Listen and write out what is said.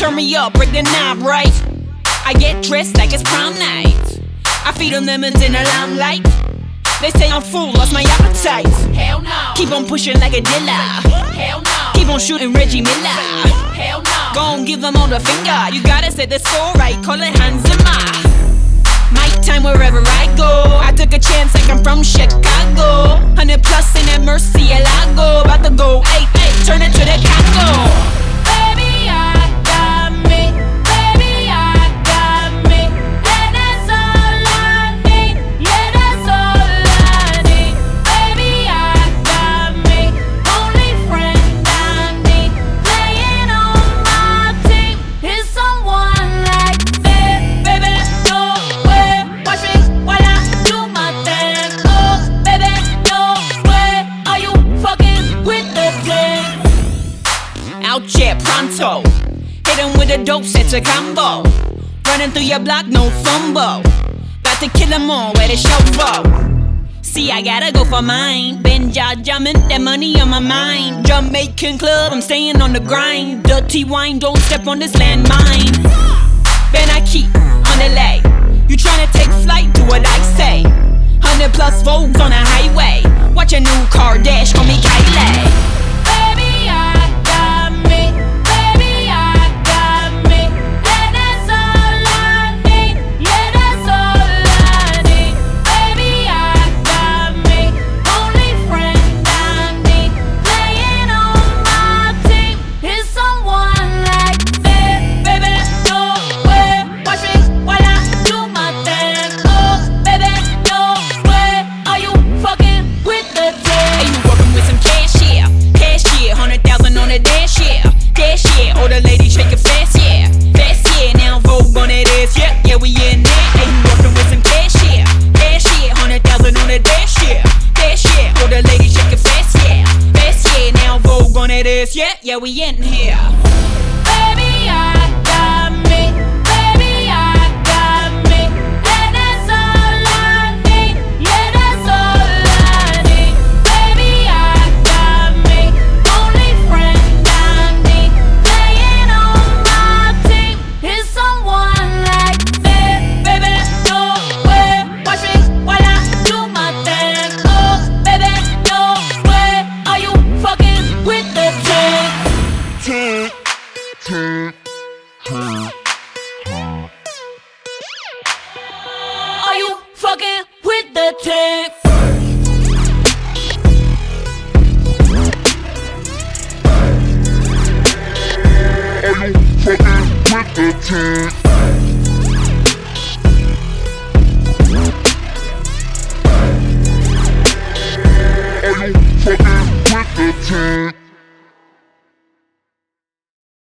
turn me up, break the knob right. I get dressed like it's prom night. I feed them lemons in the limelight. They say I'm full, lost my appetite. Hell no. Keep on pushing like a dealer. Hell no. Keep on shooting Reggie Miller. Hell no. Gon' give them all the finger. You gotta set the score right, call it Hans Zimmer. My time wherever I go. I took a chance like I'm from Chicago. 100 plus in that Murcielago. About to go, ay, turn it to the Congo. Baby, I got me. Baby, I got me. And that's all I need. Yeah, that's all I need. Baby, I got me. Only friend I need. Playing on my team is someone like me. Baby, no way. Watch me while I do my thing. Oh, baby, no way. Are you fucking with the thing? Out here pronto. Hit 'em with a dope, set a combo. Running through your block, no fumble. About to kill 'em all, where the show for? See, I gotta go for mine. Been jumping, that money on my mind. Jamaican club, I'm staying on the grind. Dirty wine, don't step on this landmine. Ben I keep on the lay. You tryna take flight, do what I say. 100 plus Vogues on the highway. Watch a new car dash, call me Kylie. Baby, I got me. Baby, I got me. And that's all I need. Yeah, that's all I need. Baby, I got me. Only friend I need. Playing on my team is someone like me. Baby, no way. Watch me while I do my thing. Oh, baby, no way. Are you fucking with the Hey, thing? you working with some cash, yeah. Cash, yeah. 100,000 on the dash, yeah. Dash, yeah. All the ladies shake it fast, yeah. Fast, yeah. Now Vogue on that ass, yeah. Yeah, we in there. Hey, you working with some cash, yeah. Cash, yeah. 100,000 on the dash, yeah. Dash, yeah. All the ladies shake it fast, yeah. Fast, yeah. Now Vogue on that ass, yeah. Yeah, we in here. Baby, I got me. Baby, I got me. And that's all I need. Yeah, that's all I need. Baby, I got me. Only friend I need. Playing on my team is someone like me. Baby, no way. Watch me while I do my thing. Oh, baby, no way. Are you fucking with the thing? Are you fucking with the thing? Are you fucking with the team? Are you fucking with the team?